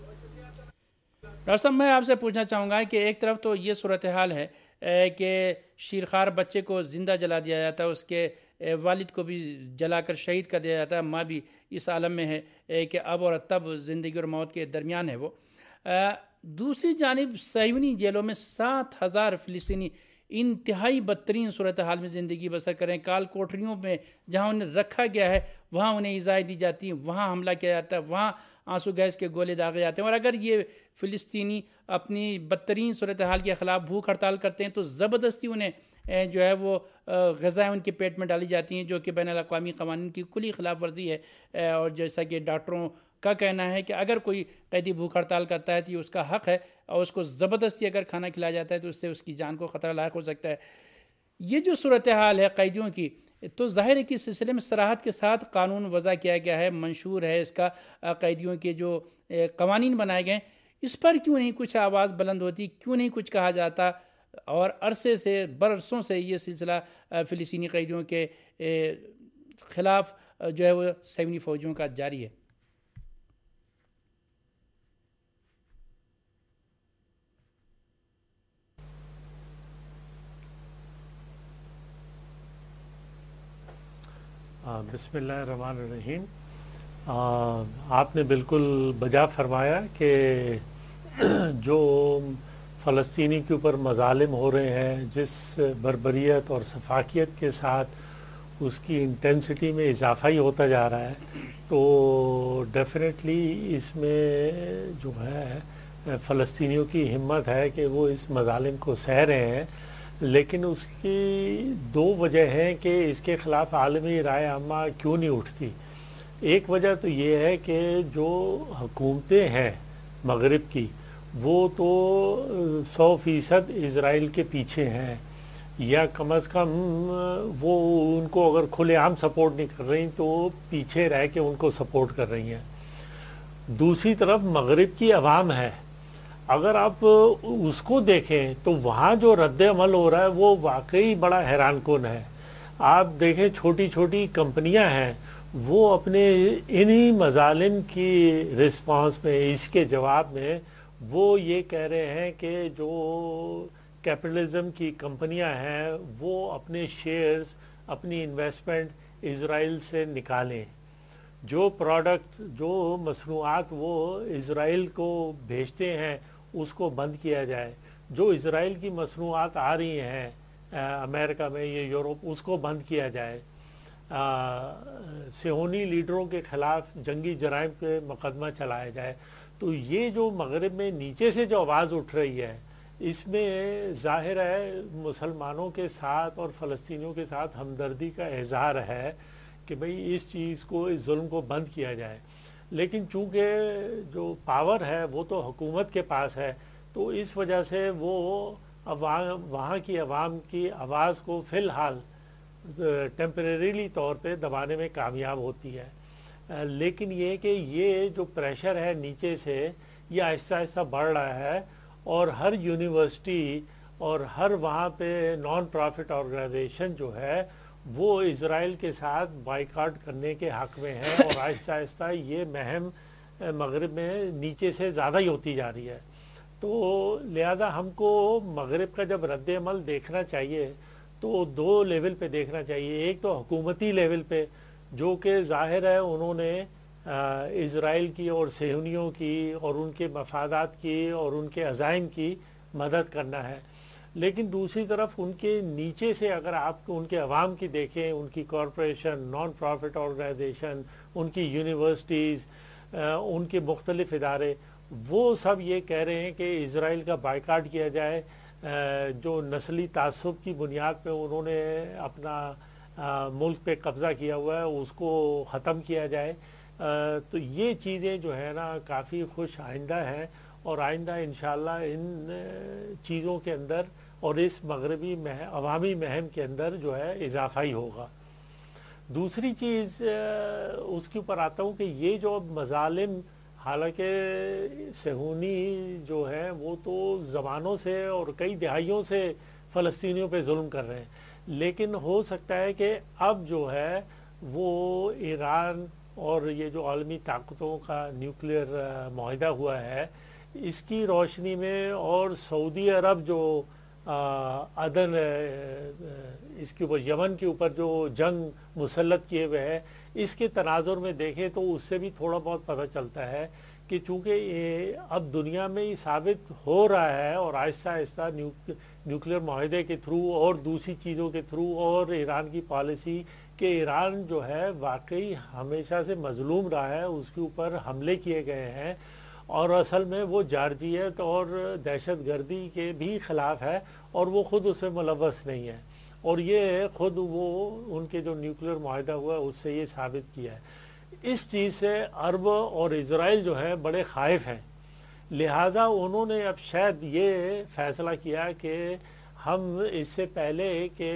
ڈاکٹر صاحب میں آپ سے پوچھنا چاہوں گا کہ ایک طرف تو یہ صورتحال ہے کہ شیرخوار بچے کو زندہ جلا دیا جاتا ہے، اس کے والد کو بھی جلا کر شہید کر دیا جاتا ہے، ماں بھی اس عالم میں ہے کہ اب اور تب زندگی اور موت کے درمیان ہے وہ. دوسری جانب صہیونی جیلوں میں سات ہزار فلسطینی انتہائی بدترین صورتحال میں زندگی بسر کریں. کال کوٹریوں میں جہاں انہیں رکھا گیا ہے وہاں انہیں ایذائیں دی جاتی ہیں، وہاں حملہ کیا جاتا ہے، وہاں آنسو گیس کے گولے داغے جاتے ہیں. اور اگر یہ فلسطینی اپنی بدترین صورتحال کے خلاف بھوک ہڑتال کرتے ہیں تو زبردستی انہیں جو ہے وہ غذائیں ان کے پیٹ میں ڈالی جاتی ہیں، جو کہ بین الاقوامی قوانین کی کلی خلاف ورزی ہے. اور جیسا کہ ڈاکٹروں کا کہنا ہے کہ اگر کوئی قیدی بھوک ہڑتال کرتا ہے تو یہ اس کا حق ہے، اور اس کو زبردستی اگر کھانا کھلایا جاتا ہے تو اس سے اس کی جان کو خطرہ لاحق ہو سکتا ہے. یہ جو صورتحال ہے قیدیوں کی، تو ظاہر ہے کہ اس سلسلے میں صراحت کے ساتھ قانون وضع کیا گیا ہے، منشور ہے اس کا، قیدیوں کے جو قوانین بنائے گئے، اس پر کیوں نہیں کچھ آواز بلند ہوتی، کیوں نہیں کچھ کہا جاتا؟ اور عرصے سے برسوں سے یہ سلسلہ فلسطینی قیدیوں کے خلاف جو ہے وہ صہیونی فوجیوں کا جاری ہے. بسم اللہ الرحمن الرحیم. آپ نے بالکل بجا فرمایا کہ جو فلسطینی کے اوپر مظالم ہو رہے ہیں، جس بربریت اور سفاکیت کے ساتھ اس کی انٹینسٹی میں اضافہ ہی ہوتا جا رہا ہے، تو ڈیفینیٹلی اس میں جو ہے فلسطینیوں کی ہمت ہے کہ وہ اس مظالم کو سہ رہے ہیں. لیکن اس کی دو وجہ ہیں کہ اس کے خلاف عالمی رائے عامہ کیوں نہیں اٹھتی۔ ایک وجہ تو یہ ہے کہ جو حکومتیں ہیں مغرب کی وہ تو سو فیصد اسرائیل کے پیچھے ہیں، یا کم از کم وہ ان کو اگر کھلے عام سپورٹ نہیں کر رہی تو پیچھے رہ کے ان کو سپورٹ کر رہی ہیں۔ دوسری طرف مغرب کی عوام ہے، اگر آپ اس کو دیکھیں تو وہاں جو رد عمل ہو رہا ہے وہ واقعی بڑا حیران کن ہے۔ آپ دیکھیں چھوٹی چھوٹی کمپنیاں ہیں وہ اپنے انہی مظالم کی رسپانس میں، اس کے جواب میں وہ یہ کہہ رہے ہیں کہ جو کیپٹلزم کی کمپنیاں ہیں وہ اپنے شیئرز، اپنی انویسٹمنٹ اسرائیل سے نکالیں، جو پروڈکٹ، جو مصنوعات وہ اسرائیل کو بھیجتے ہیں اس کو بند کیا جائے، جو اسرائیل کی مصنوعات آ رہی ہیں امریکہ میں یا یورپ اس کو بند کیا جائے، صہیونی لیڈروں کے خلاف جنگی جرائم پہ مقدمہ چلایا جائے۔ تو یہ جو مغرب میں نیچے سے جو آواز اٹھ رہی ہے اس میں ظاہر ہے مسلمانوں کے ساتھ اور فلسطینیوں کے ساتھ ہمدردی کا اظہار ہے کہ بھئی اس چیز کو، اس ظلم کو بند کیا جائے۔ لیکن چونکہ جو پاور ہے وہ تو حکومت کے پاس ہے، تو اس وجہ سے وہ وہاں کی عوام کی آواز کو فی الحال ٹیمپریریلی طور پہ دبانے میں کامیاب ہوتی ہے۔ لیکن یہ کہ یہ جو پریشر ہے نیچے سے یہ آہستہ آہستہ بڑھ رہا ہے، اور ہر یونیورسٹی اور ہر وہاں پہ نان پرافٹ آرگنائزیشن جو ہے وہ اسرائیل کے ساتھ بائیکاٹ کرنے کے حق میں ہے، اور آہستہ آہستہ یہ مہم مغرب میں نیچے سے زیادہ ہی ہوتی جا رہی ہے۔ تو لہذا ہم کو مغرب کا جب رد عمل دیکھنا چاہیے تو دو لیول پہ دیکھنا چاہیے۔ ایک تو حکومتی لیول پہ جو کہ ظاہر ہے انہوں نے اسرائیل کی اور صہیونیوں کی اور ان کے مفادات کی اور ان کے عزائم کی مدد کرنا ہے، لیکن دوسری طرف ان کے نیچے سے اگر آپ ان کے عوام کی دیکھیں، ان کی کارپوریشن، نان پرافٹ آرگنائزیشن، ان کی یونیورسٹیز، ان کے مختلف ادارے، وہ سب یہ کہہ رہے ہیں کہ اسرائیل کا بائیکاٹ کیا جائے، جو نسلی تعصب کی بنیاد پہ انہوں نے اپنا ملک پہ قبضہ کیا ہوا ہے اس کو ختم کیا جائے۔ تو یہ چیزیں جو ہے نا کافی خوش آئندہ ہیں، اور آئندہ انشاءاللہ ان چیزوں کے اندر اور اس مغربی عوامی مہم کے اندر جو ہے اضافہ ہی ہوگا۔ دوسری چیز اس کے اوپر آتا ہوں کہ یہ جو مظالم، حالانکہ صہیونی جو ہے وہ تو زمانوں سے اور کئی دہائیوں سے فلسطینیوں پہ ظلم کر رہے ہیں، لیکن ہو سکتا ہے کہ اب جو ہے وہ ایران اور یہ جو عالمی طاقتوں کا نیوکلیئر معاہدہ ہوا ہے اس کی روشنی میں، اور سعودی عرب جو عدن اس کے اوپر یمن کے اوپر جو جنگ مسلط کیے ہوئے ہے، اس کے تناظر میں دیکھیں تو اس سے بھی تھوڑا بہت پتہ چلتا ہے کہ چونکہ یہ اب دنیا میں ہی ثابت ہو رہا ہے، اور آہستہ آہستہ نیوکلیئر معاہدے کے تھرو اور دوسری چیزوں کے تھرو اور ایران کی پالیسی کہ ایران جو ہے واقعی ہمیشہ سے مظلوم رہا ہے، اس کے اوپر حملے کیے گئے ہیں، اور اصل میں وہ جارجیت اور دہشت گردی کے بھی خلاف ہے، اور وہ خود اس میں ملوث نہیں ہے، اور یہ خود وہ ان کے جو نیوکلیئر معاہدہ ہوا اس سے یہ ثابت کیا ہے۔ اس چیز سے عرب اور اسرائیل جو ہے بڑے خائف ہیں، لہٰذا انہوں نے اب شاید یہ فیصلہ کیا کہ ہم اس سے پہلے کہ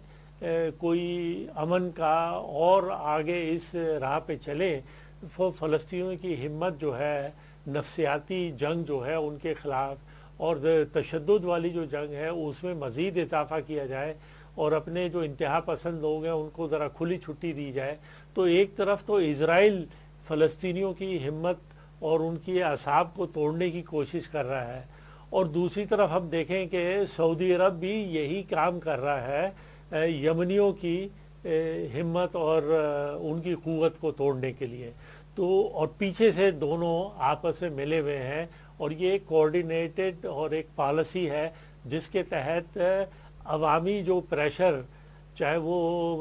کوئی امن کا اور آگے اس راہ پہ چلیں، فلسطینیوں کی ہمت جو ہے، نفسیاتی جنگ جو ہے ان کے خلاف اور تشدد والی جو جنگ ہے اس میں مزید اضافہ کیا جائے، اور اپنے جو انتہا پسند لوگ ہیں ان کو ذرا کھلی چھٹی دی جائے۔ تو ایک طرف تو اسرائیل فلسطینیوں کی ہمت اور ان کی اعصاب کو توڑنے کی کوشش کر رہا ہے، اور دوسری طرف ہم دیکھیں کہ سعودی عرب بھی یہی کام کر رہا ہے یمنیوں کی ہمت اور ان کی قوت کو توڑنے کے لیے۔ تو اور پیچھے سے دونوں آپس میں ملے ہوئے ہیں، اور یہ ایک کوارڈینیٹڈ اور ایک پالیسی ہے جس کے تحت عوامی جو پریشر، چاہے وہ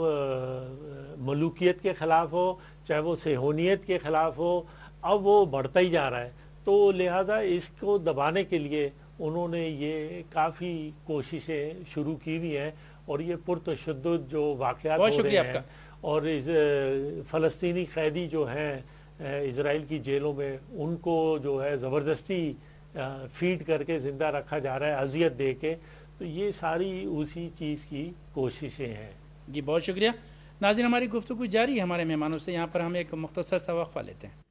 ملوکیت کے خلاف ہو، چاہے وہ صہیونیت کے خلاف ہو، اب وہ بڑھتا ہی جا رہا ہے۔ تو لہٰذا اس کو دبانے کے لیے انہوں نے یہ کافی کوششیں شروع کی ہوئی ہیں اور یہ پرتشدد جو واقعات ہو رہے ہیں اور فلسطینی قیدی جو ہیں اسرائیل کی جیلوں میں ان کو جو ہے زبردستی فیڈ کر کے زندہ رکھا جا رہا ہے اذیت دے کے، تو یہ ساری اسی چیز کی کوششیں ہیں۔ جی بہت شکریہ ناظرین، ہماری گفتگو جاری ہے ہمارے مہمانوں سے، یہاں پر ہم ایک مختصر سا وقفہ لیتے ہیں۔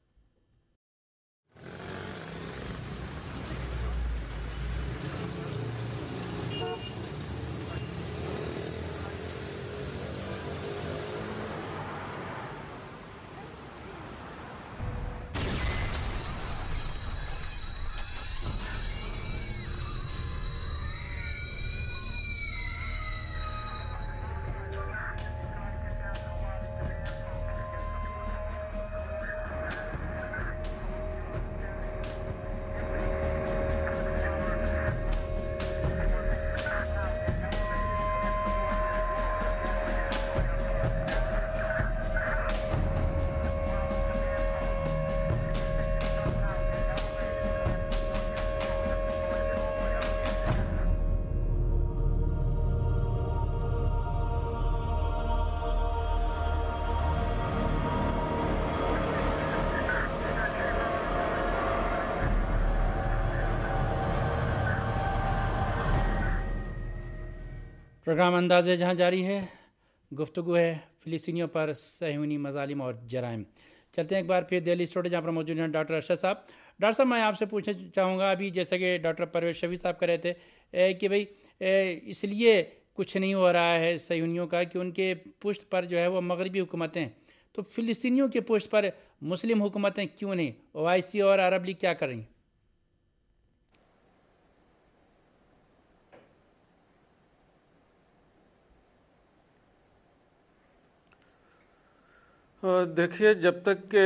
پروگرام انداز جہاں جاری ہے، گفتگو ہے فلسطینیوں پر صہیونی مظالم اور جرائم۔ چلتے ہیں ایک بار پھر دہلی اسٹوڈیو جہاں پر موجود ہیں ڈاکٹر ارشد صاحب۔ ڈاکٹر صاحب میں آپ سے پوچھنا چاہوں گا، ابھی جیسا کہ ڈاکٹر پرویز شفیع صاحب کہہ رہے تھے کہ بھئی اس لیے کچھ نہیں ہو رہا ہے صہیونیوں کا کہ ان کے پشت پر جو ہے وہ مغربی حکومتیں، تو فلسطینیوں کے پشت پر مسلم حکومتیں کیوں نہیں؟ او آئی سی اور عرب لیگ کیا کر رہی ہیں؟ دیکھیے، جب تک کہ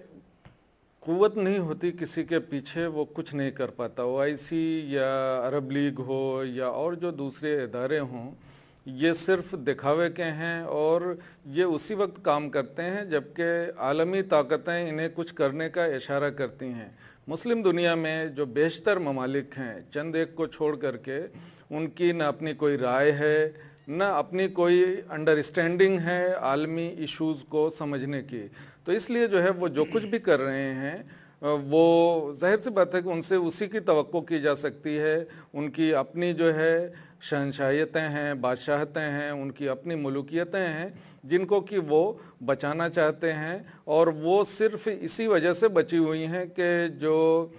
قوت نہیں ہوتی کسی کے پیچھے وہ کچھ نہیں کر پاتا۔ او آئی سی یا عرب لیگ ہو یا اور جو دوسرے ادارے ہوں، یہ صرف دکھاوے کے ہیں اور یہ اسی وقت کام کرتے ہیں جبکہ عالمی طاقتیں انہیں کچھ کرنے کا اشارہ کرتی ہیں۔ مسلم دنیا میں جو بیشتر ممالک ہیں، چند ایک کو چھوڑ کر کے، ان کی نہ اپنی کوئی رائے ہے نہ اپنی کوئی انڈرسٹینڈنگ ہے عالمی ایشوز کو سمجھنے کی، تو اس لیے جو ہے وہ جو کچھ بھی کر رہے ہیں وہ ظاہر سی بات ہے کہ ان سے اسی کی توقع کی جا سکتی ہے۔ ان کی اپنی جو ہے شہنشاہیتیں ہیں، بادشاہتیں ہیں، ان کی اپنی ملوکیتیں ہیں جن کو کہ وہ بچانا چاہتے ہیں، اور وہ صرف اسی وجہ سے بچی ہوئی ہیں کہ جو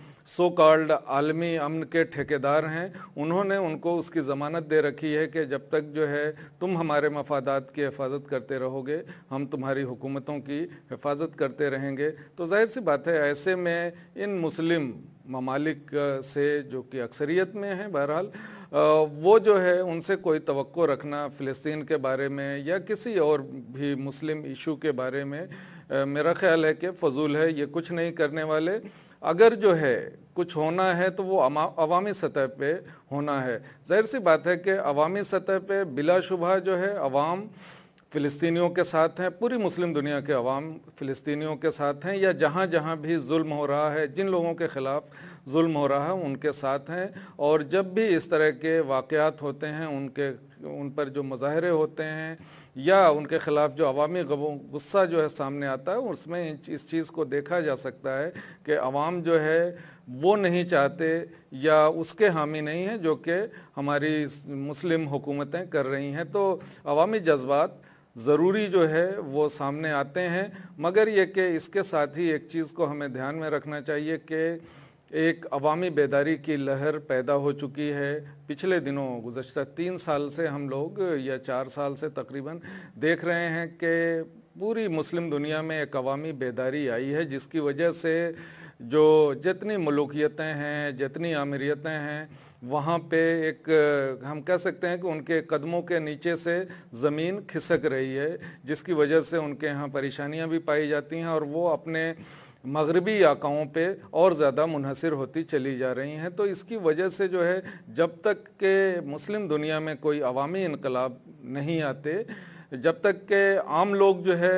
سو کالڈ عالمی امن کے ٹھیکیدار ہیں، انہوں نے ان کو اس کی ضمانت دے رکھی ہے کہ جب تک جو ہے تم ہمارے مفادات کی حفاظت کرتے رہو گے، ہم تمہاری حکومتوں کی حفاظت کرتے رہیں گے۔ تو ظاہر سی بات ہے ایسے میں ان مسلم ممالک سے جو کہ اکثریت میں ہیں، بہرحال وہ جو ہے ان سے کوئی توقع رکھنا فلسطین کے بارے میں یا کسی اور بھی مسلم ایشو کے بارے میں میرا خیال ہے کہ فضول ہے، یہ کچھ نہیں کرنے والے۔ اگر جو ہے کچھ ہونا ہے تو وہ عوامی سطح پہ ہونا ہے۔ ظاہر سی بات ہے کہ عوامی سطح پہ بلا شبہ جو ہے عوام فلسطینیوں کے ساتھ ہیں، پوری مسلم دنیا کے عوام فلسطینیوں کے ساتھ ہیں، یا جہاں جہاں بھی ظلم ہو رہا ہے، جن لوگوں کے خلاف ظلم ہو رہا ہے ان کے ساتھ ہیں، اور جب بھی اس طرح کے واقعات ہوتے ہیں، ان کے ان پر جو مظاہرے ہوتے ہیں یا ان کے خلاف جو عوامی غصہ جو ہے سامنے آتا ہے، اس میں اس چیز کو دیکھا جا سکتا ہے کہ عوام جو ہے وہ نہیں چاہتے یا اس کے حامی نہیں ہیں جو کہ ہماری مسلم حکومتیں کر رہی ہیں۔ تو عوامی جذبات ضروری جو ہے وہ سامنے آتے ہیں، مگر یہ کہ اس کے ساتھ ہی ایک چیز کو ہمیں دھیان میں رکھنا چاہیے کہ ایک عوامی بیداری کی لہر پیدا ہو چکی ہے۔ پچھلے دنوں گزشتہ تین سال سے ہم لوگ یا چار سال سے تقریباً دیکھ رہے ہیں کہ پوری مسلم دنیا میں ایک عوامی بیداری آئی ہے، جس کی وجہ سے جو جتنی ملوکیتیں ہیں، جتنی آمریتیں ہیں، وہاں پہ ایک ہم کہہ سکتے ہیں کہ ان کے قدموں کے نیچے سے زمین کھسک رہی ہے، جس کی وجہ سے ان کے ہاں پریشانیاں بھی پائی جاتی ہیں اور وہ اپنے مغربی آقاؤں پہ اور زیادہ منحصر ہوتی چلی جا رہی ہیں۔ تو اس کی وجہ سے جو ہے جب تک کہ مسلم دنیا میں کوئی عوامی انقلاب نہیں آتے، جب تک کہ عام لوگ جو ہے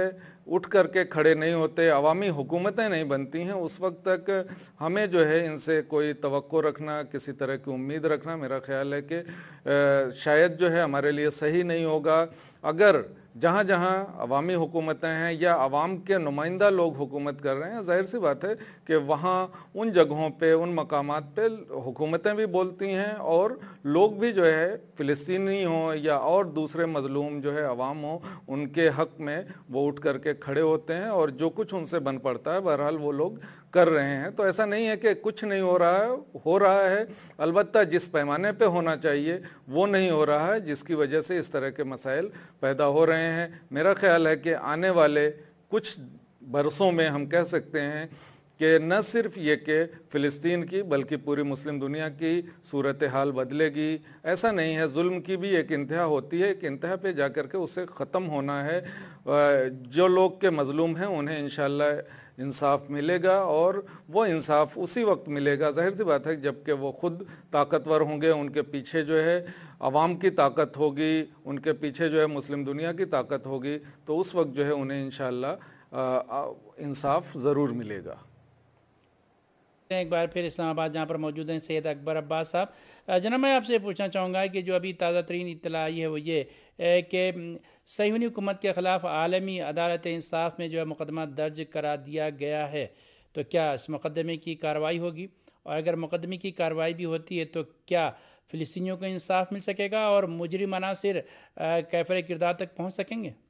اٹھ کر کے کھڑے نہیں ہوتے، عوامی حکومتیں نہیں بنتی ہیں، اس وقت تک ہمیں جو ہے ان سے کوئی توقع رکھنا، کسی طرح کی امید رکھنا، میرا خیال ہے کہ شاید جو ہے ہمارے لیے صحیح نہیں ہوگا۔ اگر جہاں جہاں عوامی حکومتیں ہیں یا عوام کے نمائندہ لوگ حکومت کر رہے ہیں، ظاہر سی بات ہے کہ وہاں ان جگہوں پہ، ان مقامات پہ حکومتیں بھی بولتی ہیں اور لوگ بھی جو ہے فلسطینی ہوں یا اور دوسرے مظلوم جو ہے عوام ہوں، ان کے حق میں وہ اٹھ کر کے کھڑے ہوتے ہیں اور جو کچھ ان سے بن پڑتا ہے بہرحال وہ لوگ کر رہے ہیں۔ تو ایسا نہیں ہے کہ کچھ نہیں ہو رہا ہے، ہو رہا ہے، البتہ جس پیمانے پہ ہونا چاہیے وہ نہیں ہو رہا ہے، جس کی وجہ سے اس طرح کے مسائل پیدا ہو رہے ہیں۔ میرا خیال ہے کہ آنے والے کچھ برسوں میں ہم کہہ سکتے ہیں کہ نہ صرف یہ کہ فلسطین کی بلکہ پوری مسلم دنیا کی صورتحال بدلے گی۔ ایسا نہیں ہے، ظلم کی بھی ایک انتہا ہوتی ہے، ایک انتہا پہ جا کر کے اسے ختم ہونا ہے۔ جو لوگ کے مظلوم ہیں انہیں انشاءاللہ انصاف ملے گا، اور وہ انصاف اسی وقت ملے گا، ظاہر سی بات ہے جب کہ وہ خود طاقتور ہوں گے، ان کے پیچھے جو ہے عوام کی طاقت ہوگی، ان کے پیچھے جو ہے مسلم دنیا کی طاقت ہوگی، تو اس وقت جو ہے انہیں انشاءاللہ انصاف ضرور ملے گا۔ ایک بار پھر اسلام آباد جہاں پر موجود ہیں سید اکبر عباس صاحب، جناب میں آپ سے پوچھنا چاہوں گا کہ جو ابھی تازہ ترین اطلاع آئی ہے وہ یہ کہ صہیونی حکومت کے خلاف عالمی عدالت انصاف میں جو ہے مقدمہ درج کرا دیا گیا ہے، تو کیا اس مقدمے کی کارروائی ہوگی؟ اور اگر مقدمے کی کارروائی بھی ہوتی ہے تو کیا فلسطینیوں کو انصاف مل سکے گا اور مجرم عناصر کیفر کردار تک پہنچ سکیں گے؟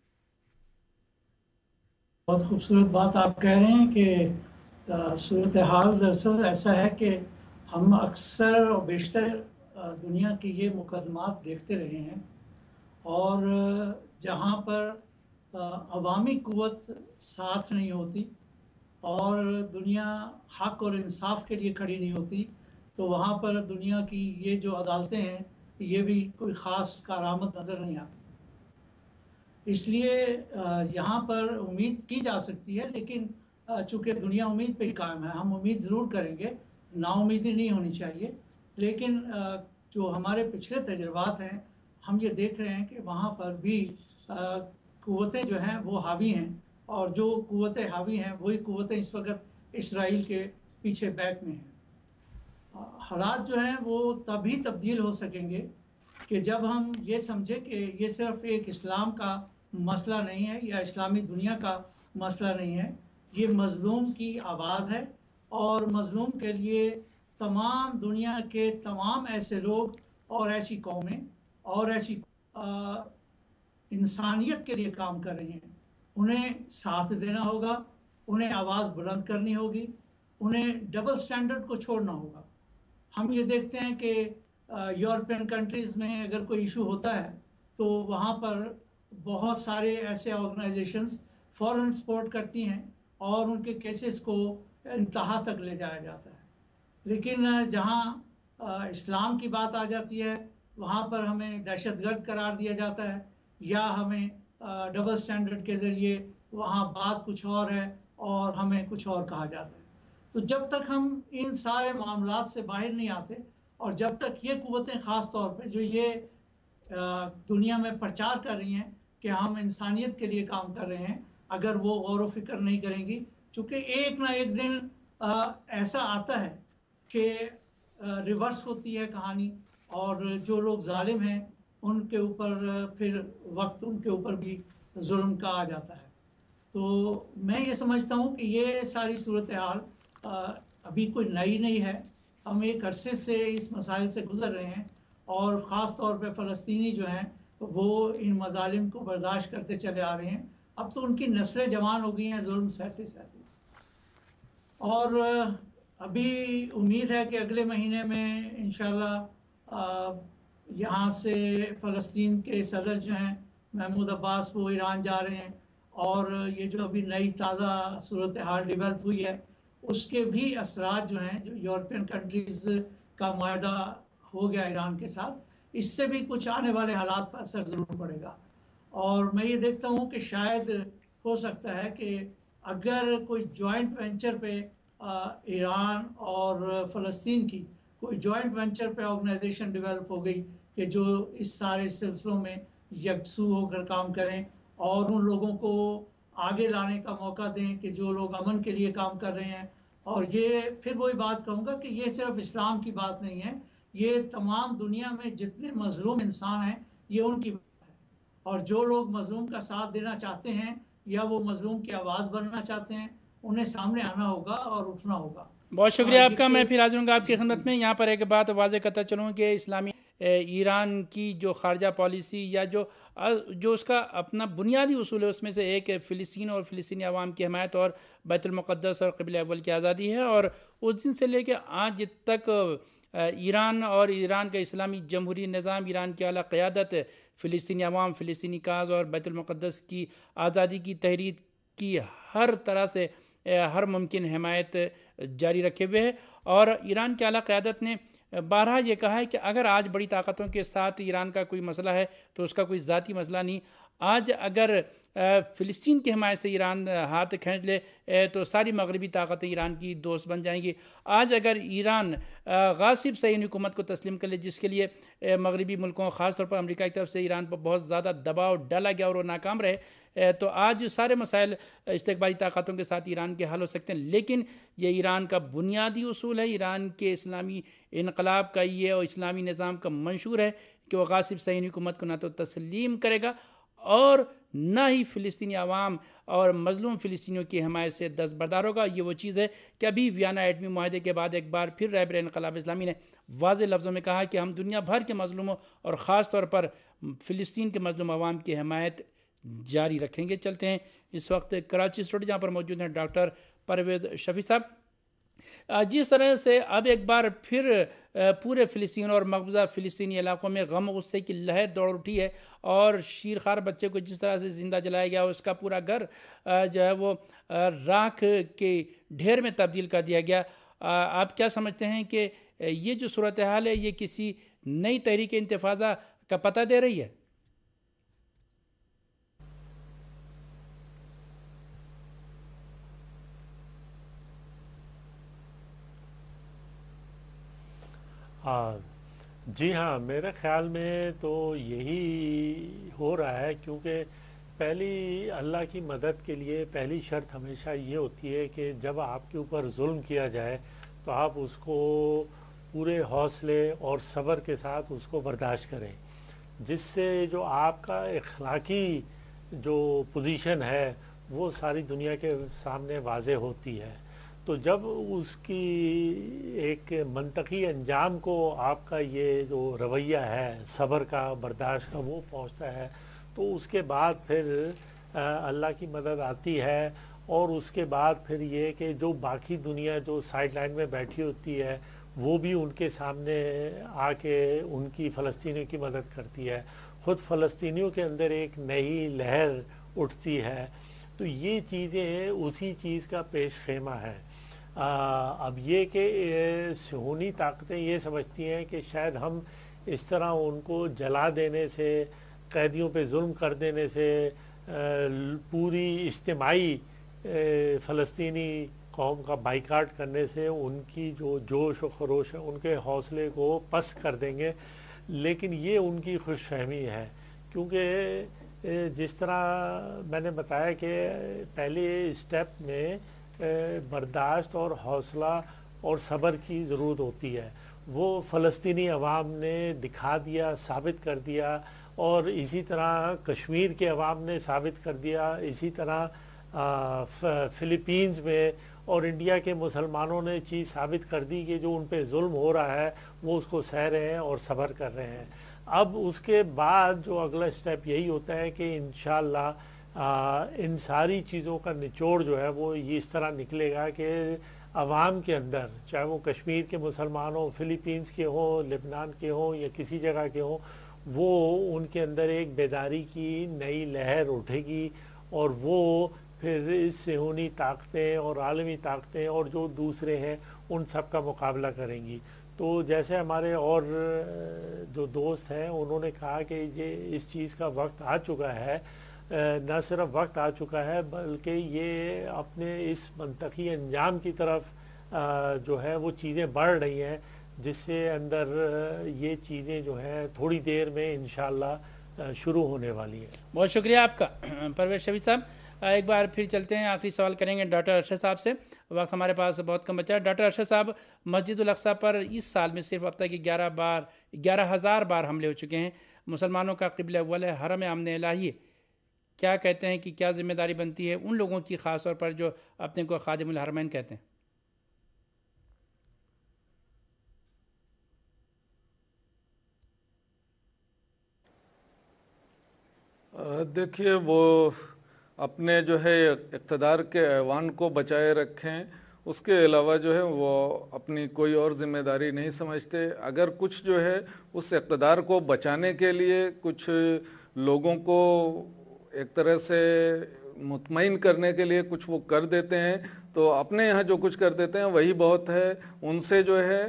بہت خوبصورت بات آپ کہہ رہے ہیں کہ صورتحال دراصل ایسا ہے کہ ہم اکثر اور بیشتر دنیا کے یہ مقدمات دیکھتے رہے ہیں، اور جہاں پر عوامی قوت ساتھ نہیں ہوتی اور دنیا حق اور انصاف کے لیے کھڑی نہیں ہوتی، تو وہاں پر دنیا کی یہ جو عدالتیں ہیں یہ بھی کوئی خاص کارآمد نظر نہیں آتی۔ اس لیے یہاں پر امید کی جا سکتی ہے، لیکن چونکہ دنیا امید پہ ہی قائم ہے، ہم امید ضرور کریں گے، نا امیدی نہیں ہونی چاہیے۔ لیکن جو ہمارے پچھلے تجربات ہیں ہم یہ دیکھ رہے ہیں کہ وہاں پر بھی قوتیں جو ہیں وہ حاوی ہیں، اور جو قوتیں حاوی ہیں وہی قوتیں اس وقت اسرائیل کے پیچھے بیک میں ہیں۔ حالات جو ہیں وہ تبھی تبدیل ہو سکیں گے کہ جب ہم یہ سمجھیں کہ یہ صرف ایک اسلام کا مسئلہ نہیں ہے یا اسلامی دنیا کا مسئلہ نہیں ہے، یہ مظلوم کی آواز ہے، اور مظلوم کے لیے تمام دنیا کے تمام ایسے لوگ اور ایسی قومیں اور ایسی انسانیت کے لیے کام کر رہی ہیں، انہیں ساتھ دینا ہوگا، انہیں آواز بلند کرنی ہوگی، انہیں ڈبل سٹینڈرڈ کو چھوڑنا ہوگا۔ ہم یہ دیکھتے ہیں کہ یورپین کنٹریز میں اگر کوئی ایشو ہوتا ہے تو وہاں پر بہت سارے ایسے آرگنائزیشنز فوراً سپورٹ کرتی ہیں اور ان کے کیسز کو انتہا تک لے جایا جاتا ہے۔ لیکن جہاں اسلام کی بات آ جاتی ہے وہاں پر ہمیں دہشت گرد قرار دیا جاتا ہے، یا ہمیں ڈبل سٹینڈرڈ کے ذریعے وہاں بات کچھ اور ہے اور ہمیں کچھ اور کہا جاتا ہے۔ تو جب تک ہم ان سارے معاملات سے باہر نہیں آتے، اور جب تک یہ قوتیں خاص طور پہ جو یہ دنیا میں پرچار کر رہی ہیں کہ ہم انسانیت کے لیے کام کر رہے ہیں، اگر وہ غور و فکر نہیں کریں گی، چونکہ ایک نہ ایک دن ایسا آتا ہے کہ ریورس ہوتی ہے کہانی، اور جو لوگ ظالم ہیں ان کے اوپر پھر وقت ان کے اوپر بھی ظلم کا آ جاتا ہے۔ تو میں یہ سمجھتا ہوں کہ یہ ساری صورتحال ابھی کوئی نئی نہیں ہے، ہم ایک عرصے سے اس مسائل سے گزر رہے ہیں، اور خاص طور پہ فلسطینی جو ہیں وہ ان مظالم کو برداشت کرتے چلے آ رہے ہیں۔ اب تو ان کی نسلیں جوان ہو گئی ہیں ظلم سہتے سہتے، اور ابھی امید ہے کہ اگلے مہینے میں انشاءاللہ یہاں سے فلسطین کے صدر جو ہیں محمود عباس وہ ایران جا رہے ہیں، اور یہ جو ابھی نئی تازہ صورتحال ڈیولپ ہوئی ہے اس کے بھی اثرات جو ہیں، جو یورپین کنٹریز کا معاہدہ ہو گیا ایران کے ساتھ، اس سے بھی کچھ آنے والے حالات پر اثر ضرور پڑے گا۔ اور میں یہ دیکھتا ہوں کہ شاید ہو سکتا ہے کہ اگر کوئی جوائنٹ وینچر پہ ایران اور فلسطین کی کوئی جوائنٹ وینچر پہ آرگنائزیشن ڈیولپ ہو گئی کہ جو اس سارے سلسلوں میں یکسو ہو کر کام کریں اور ان لوگوں کو آگے لانے کا موقع دیں کہ جو لوگ امن کے لیے کام کر رہے ہیں. اور یہ پھر وہی بات کہوں گا کہ یہ صرف اسلام کی بات نہیں ہے، یہ تمام دنیا میں جتنے مظلوم انسان ہیں یہ ان کی بات ہے. اور جو لوگ مظلوم کا ساتھ دینا چاہتے ہیں یا وہ مظلوم کی آواز بننا چاہتے ہیں، انہیں سامنے آنا ہوگا اور اٹھنا ہوگا. بہت شکریہ آپ کا. میں پھر حاضر ہوں گا آپ کی خدمت میں. یہاں پر ایک بات واضح کرتا چلوں کہ اسلامی ایران کی جو خارجہ پالیسی یا جو جو اس کا اپنا بنیادی اصول ہے اس میں سے ایک فلسطین اور فلسطینی عوام کی حمایت اور بیت المقدس اور قبلہ اول کی آزادی ہے. اور اس دن سے لے کے آج تک ایران اور ایران کا اسلامی جمہوری نظام، ایران کی اعلیٰ قیادت فلسطینی عوام، فلسطینی کاز اور بیت المقدس کی آزادی کی تحریک کی ہر طرح سے ہر ممکن حمایت جاری رکھے ہوئے ہے. اور ایران کی اعلیٰ قیادت نے بارہا یہ کہا ہے کہ اگر آج بڑی طاقتوں کے ساتھ ایران کا کوئی مسئلہ ہے تو اس کا کوئی ذاتی مسئلہ نہیں. آج اگر فلسطین کی حمایت سے ایران ہاتھ کھینچ لے تو ساری مغربی طاقتیں ایران کی دوست بن جائیں گی. آج اگر ایران غاصب صہیونی حکومت کو تسلیم کر لے، جس کے لیے مغربی ملکوں خاص طور پر امریکہ کی طرف سے ایران پر بہت زیادہ دباؤ ڈالا گیا اور وہ ناکام رہے، تو آج سارے مسائل استقبالی طاقتوں کے ساتھ ایران کے حل ہو سکتے ہیں. لیکن یہ ایران کا بنیادی اصول ہے، ایران کے اسلامی انقلاب کا یہ اور اسلامی نظام کا منشور ہے کہ وہ غاصب صہیونی حکومت کو نہ تو تسلیم کرے گا اور نہ ہی فلسطینی عوام اور مظلوم فلسطینیوں کی حمایت سے دستبردار ہوگا. یہ وہ چیز ہے کہ ابھی ویانا ایٹمی معاہدے کے بعد ایک بار پھر رہبر انقلاب اسلامی نے واضح لفظوں میں کہا کہ ہم دنیا بھر کے مظلوموں اور خاص طور پر فلسطین کے مظلوم عوام کی حمایت جاری رکھیں گے. چلتے ہیں اس وقت کراچی اسٹوڈیو جہاں پر موجود ہیں ڈاکٹر پرویز شفیع صاحب. جس طرح سے اب ایک بار پھر پورے فلسطین اور مقبوضہ فلسطینی علاقوں میں غم و غصے کی لہر دوڑ اٹھی ہے اور شیرخوار بچے کو جس طرح سے زندہ جلایا گیا اس کا پورا گھر جو ہے وہ راکھ کے ڈھیر میں تبدیل کر دیا گیا. آپ کیا سمجھتے ہیں کہ یہ جو صورتحال ہے یہ کسی نئی تحریک انتفاضہ کا پتہ دے رہی ہے؟ جی ہاں، میرے خیال میں تو یہی ہو رہا ہے، کیونکہ پہلی اللہ کی مدد کے لیے پہلی شرط ہمیشہ یہ ہوتی ہے کہ جب آپ کے اوپر ظلم کیا جائے تو آپ اس کو پورے حوصلے اور صبر کے ساتھ اس کو برداشت کریں، جس سے جو آپ کا اخلاقی جو پوزیشن ہے وہ ساری دنیا کے سامنے واضح ہوتی ہے. تو جب اس کی ایک منطقی انجام کو آپ کا یہ جو رویہ ہے صبر کا، برداشت کا، وہ پہنچتا ہے تو اس کے بعد پھر اللہ کی مدد آتی ہے. اور اس کے بعد پھر یہ کہ جو باقی دنیا جو سائیڈ لائن میں بیٹھی ہوتی ہے وہ بھی ان کے سامنے آ کے ان کی فلسطینیوں کی مدد کرتی ہے. خود فلسطینیوں کے اندر ایک نئی لہر اٹھتی ہے. تو یہ چیزیں اسی چیز کا پیش خیمہ ہے. اب یہ کہ صہیونی طاقتیں یہ سمجھتی ہیں کہ شاید ہم اس طرح ان کو جلا دینے سے، قیدیوں پہ ظلم کر دینے سے، پوری اجتماعی فلسطینی قوم کا بائیکاٹ کرنے سے ان کی جو جوش و خروش ہے، ان کے حوصلے کو پست کر دیں گے. لیکن یہ ان کی خوش فہمی ہے، کیونکہ جس طرح میں نے بتایا کہ پہلے اسٹیپ میں برداشت اور حوصلہ اور صبر کی ضرورت ہوتی ہے. وہ فلسطینی عوام نے دکھا دیا، ثابت کر دیا، اور اسی طرح کشمیر کے عوام نے ثابت کر دیا، اسی طرح فلپینز میں اور انڈیا کے مسلمانوں نے چیز ثابت کر دی کہ جو ان پہ ظلم ہو رہا ہے وہ اس کو سہ رہے ہیں اور صبر کر رہے ہیں. اب اس کے بعد جو اگلا اسٹیپ یہی ہوتا ہے کہ انشاءاللہ ان ساری چیزوں کا نچوڑ جو ہے وہ یہ اس طرح نکلے گا کہ عوام کے اندر، چاہے وہ کشمیر کے مسلمان ہوں، فلپینز کے ہوں، لبنان کے ہوں یا کسی جگہ کے ہوں، وہ ان کے اندر ایک بیداری کی نئی لہر اٹھے گی اور وہ پھر اس صہیونی طاقتیں اور عالمی طاقتیں اور جو دوسرے ہیں ان سب کا مقابلہ کریں گی. تو جیسے ہمارے اور جو دوست ہیں انہوں نے کہا کہ یہ اس چیز کا وقت آ چکا ہے، نہ صرف وقت آ چکا ہے بلکہ یہ اپنے اس منطقی انجام کی طرف جو ہے وہ چیزیں بڑھ رہی ہیں، جس سے اندر یہ چیزیں جو ہیں تھوڑی دیر میں انشاءاللہ شروع ہونے والی ہیں. بہت شکریہ آپ کا پرویز شفیع صاحب. ایک بار پھر چلتے ہیں، آخری سوال کریں گے ڈاکٹر ارشد صاحب سے، وقت ہمارے پاس بہت کم بچا ہے۔ ڈاکٹر ارشد صاحب، مسجد الاقصیٰ پر اس سال میں صرف اب تک گیارہ بار گیارہ ہزار بار حملے ہو چکے ہیں، مسلمانوں کا قبلہ اول ہے، حرم امن الہی، کیا کہتے ہیں کہ کیا ذمہ داری بنتی ہے ان لوگوں کی، خاص طور پر جو اپنے کو خادم الحرمین کہتے ہیں؟ دیکھیے، وہ اپنے جو ہے اقتدار کے ایوان کو بچائے رکھیں، اس کے علاوہ جو ہے وہ اپنی کوئی اور ذمہ داری نہیں سمجھتے۔ اگر کچھ جو ہے اس اقتدار کو بچانے کے لیے کچھ لوگوں کو ایک طرح سے مطمئن کرنے کے لیے کچھ وہ کر دیتے ہیں، تو اپنے یہاں جو کچھ کر دیتے ہیں وہی بہت ہے۔ ان سے جو ہے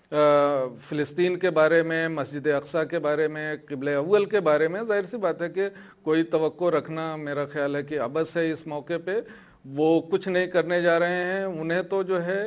فلسطین کے بارے میں، مسجد اقصیٰ کے بارے میں، قبلہ اول کے بارے میں ظاہر سی بات ہے کہ کوئی توقع رکھنا میرا خیال ہے کہ عبث ہے۔ اس موقع پہ وہ کچھ نہیں کرنے جا رہے ہیں، انہیں تو جو ہے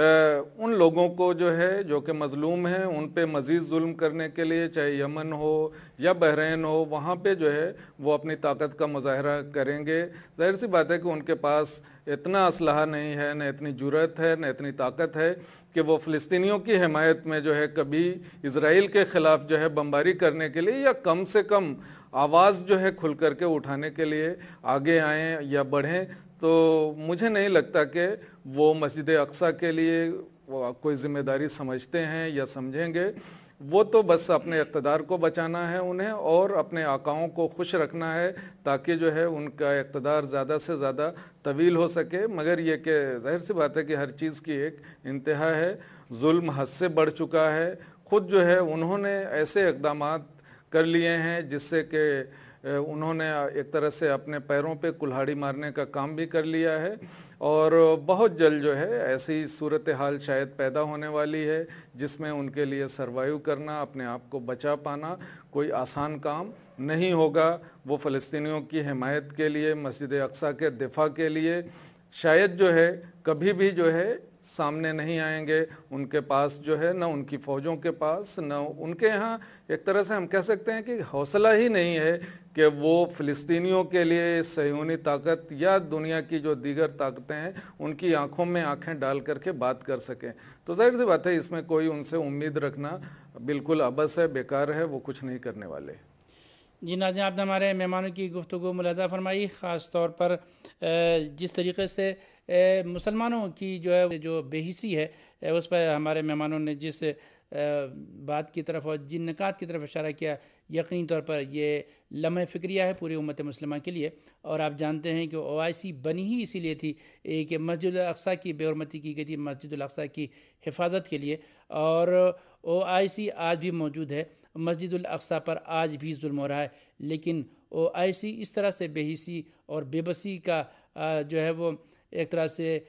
ان لوگوں کو جو ہے جو کہ مظلوم ہیں ان پہ مزید ظلم کرنے کے لیے، چاہے یمن ہو یا بحرین ہو، وہاں پہ جو ہے وہ اپنی طاقت کا مظاہرہ کریں گے۔ ظاہر سی بات ہے کہ ان کے پاس اتنا اسلحہ نہیں ہے، نہ اتنی جرأت ہے، نہ اتنی طاقت ہے کہ وہ فلسطینیوں کی حمایت میں جو ہے کبھی اسرائیل کے خلاف جو ہے بمباری کرنے کے لیے یا کم سے کم آواز جو ہے کھل کر کے اٹھانے کے لیے آگے آئیں یا بڑھیں۔ تو مجھے نہیں لگتا کہ وہ مسجد اقصیٰ کے لیے وہ کوئی ذمہ داری سمجھتے ہیں یا سمجھیں گے۔ وہ تو بس اپنے اقتدار کو بچانا ہے انہیں، اور اپنے آقاؤں کو خوش رکھنا ہے تاکہ جو ہے ان کا اقتدار زیادہ سے زیادہ طویل ہو سکے۔ مگر یہ کہ ظاہر سی بات ہے کہ ہر چیز کی ایک انتہا ہے، ظلم حد سے بڑھ چکا ہے۔ خود جو ہے انہوں نے ایسے اقدامات کر لیے ہیں جس سے کہ انہوں نے ایک طرح سے اپنے پیروں پہ کلہاڑی مارنے کا کام بھی کر لیا ہے، اور بہت جلد جو ہے ایسی صورتحال شاید پیدا ہونے والی ہے جس میں ان کے لیے سروائیو کرنا، اپنے آپ کو بچا پانا کوئی آسان کام نہیں ہوگا۔ وہ فلسطینیوں کی حمایت کے لیے، مسجد اقصیٰ کے دفاع کے لیے شاید جو ہے کبھی بھی جو ہے سامنے نہیں آئیں گے۔ ان کے پاس جو ہے نہ ان کی فوجوں کے پاس، نہ ان کے یہاں ایک طرح سے ہم کہہ سکتے ہیں کہ حوصلہ ہی نہیں ہے کہ وہ فلسطینیوں کے لیے صہیونی طاقت یا دنیا کی جو دیگر طاقتیں ہیں ان کی آنکھوں میں آنکھیں ڈال کر کے بات کر سکیں۔ تو ظاہر سی بات ہے اس میں کوئی ان سے امید رکھنا بالکل عبث ہے، بیکار ہے، وہ کچھ نہیں کرنے والے۔ جی ناظرین، آپ نے ہمارے مہمانوں کی گفتگو ملاحظہ فرمائی، خاص طور پر جس طریقے سے مسلمانوں کی جو ہے جو بے حسی ہے اس پر ہمارے مہمانوں نے جس بات کی طرف اور جن نکات کی طرف اشارہ کیا، یقینی طور پر یہ لمحہ فکریہ ہے پوری امت مسلمہ کے لیے۔ اور آپ جانتے ہیں کہ او آئی سی بنی ہی اسی لیے تھی کہ مسجد الاقصیٰ کی بے حرمتی کی گئی تھی، مسجد الاقصیٰ کی حفاظت کے لیے، اور او آئی سی آج بھی موجود ہے۔ مسجد الاقصیٰ پر آج بھی ظلم ہو رہا ہے، لیکن او آئی سی اس طرح سے بے حسی اور بے بسی کا جو ہے وہ ایک طرح سے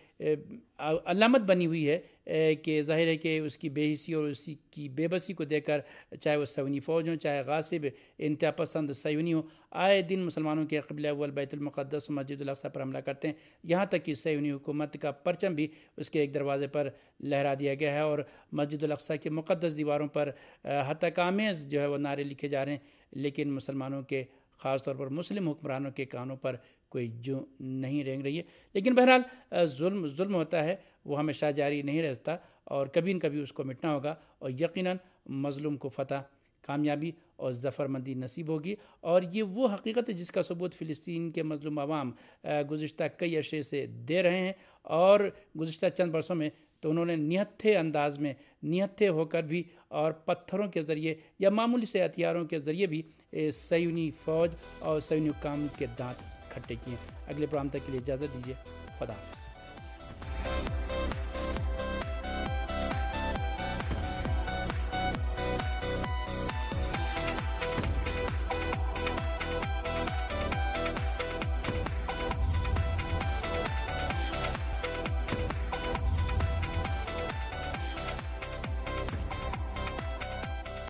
علامت بنی ہوئی ہے کہ ظاہر ہے کہ اس کی بے حسی اور اسی کی بے بسی کو دیکھ کر چاہے وہ صہیونی فوج ہوں، چاہے غاصب انتہا پسند صہیونی ہوں، آئے دن مسلمانوں کے قبلہ اول بیت المقدس و مسجد الاقصیٰ پر حملہ کرتے ہیں، یہاں تک کہ صہیونی حکومت کا پرچم بھی اس کے ایک دروازے پر لہرا دیا گیا ہے، اور مسجد الاقصیٰ کے مقدس دیواروں پر ہتک آمیز جو ہے وہ نعرے لکھے جا رہے ہیں، لیکن مسلمانوں کے خاص طور پر مسلم حکمرانوں کے کانوں پر کوئی جو نہیں رینگ رہی ہے۔ لیکن بہرحال ظلم ظلم ہوتا ہے، وہ ہمیشہ جاری نہیں رہتا، اور کبھی نہ کبھی اس کو مٹنا ہوگا، اور یقیناً مظلوم کو فتح، کامیابی اور ظفر مندی نصیب ہوگی۔ اور یہ وہ حقیقت ہے جس کا ثبوت فلسطین کے مظلوم عوام گزشتہ کئی عرصے سے دے رہے ہیں، اور گزشتہ چند برسوں میں تو انہوں نے نہتھے انداز میں، نہتھے ہو کر بھی اور پتھروں کے ذریعے یا معمولی سے ہتھیاروں کے ذریعے بھی صہیونی فوج اور صہیونی حکام کے دانت کھٹے کیے ہیں۔ اگلے پروگرام تک کے لیے اجازت دیجیے، خدا حافظ۔